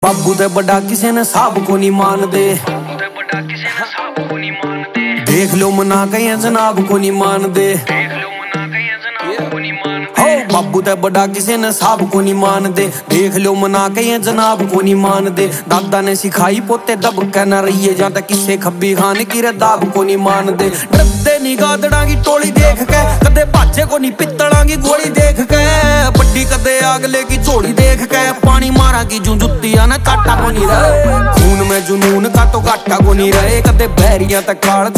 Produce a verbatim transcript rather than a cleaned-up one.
बाबू ते बड़ा किसे ने साहब को नहीं मानदे, देख लो मना कहीं जनाब को नहीं मानदे। हो बाबू ते बड़ा किसे ने साहब को नहीं मानदे, देख लो मना कहीं जनाब को नहीं मानदे। दादा ने सिखाई पोते दब के न रहिए, जां तक किसे खब्बी खान की रदाब को नहीं मानदे। डरदे नी गादड़ा की टोली देख के, कदे बाजे को नहीं पित्तड़ा की गोली देख के, बड्डी कदे अगले की झोली देख के। पानी मारा की जू जुत्तियां ना काटा को नहीं रहे, खून में जुनून का तो घाटा को नहीं रहे। कदे बहरिया तक काल